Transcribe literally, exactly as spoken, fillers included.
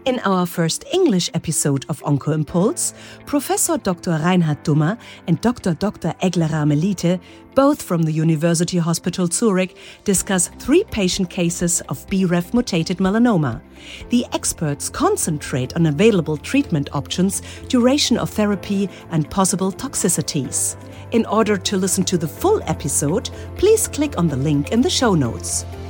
In our first English episode of OncoImpulse, Professor Doctor Reinhard Dummer and Doctor Doctor Eglera Melite, both from the University Hospital Zurich, discuss three patient cases of B R A F mutated melanoma. The experts concentrate on available treatment options, duration of therapy, and possible toxicities. In order to listen to the full episode, please click on the link in the show notes.